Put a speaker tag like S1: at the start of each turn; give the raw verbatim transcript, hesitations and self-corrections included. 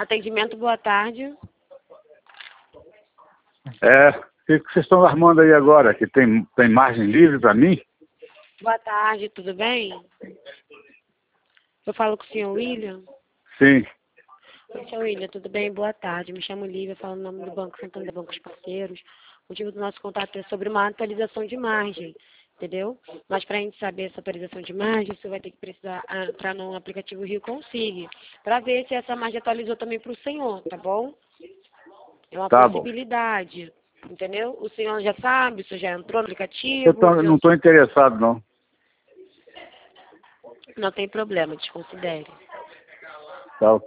S1: Atendimento, boa tarde.
S2: É, o que que vocês estão armando aí agora? Que tem, tem margem livre para mim?
S1: Boa tarde, tudo bem? Eu falo com o senhor William?
S2: Sim.
S1: Oi, senhor William, tudo bem? Boa tarde. Me chamo Lívia, falo no nome do Banco Santander, Bancos Parceiros. O motivo do nosso contato é sobre uma atualização de margem, entendeu? Mas para a gente saber essa atualização de margem, você vai ter que precisar entrar no aplicativo Rio Consig, para ver se essa margem atualizou também para o senhor, tá bom? É uma
S2: Tá
S1: possibilidade, bom. Entendeu? O senhor já sabe, o senhor já entrou no aplicativo?
S2: Eu tô,
S1: viu?
S2: não estou interessado, não.
S1: Não tem problema, desconsidere.
S2: Tá, ok.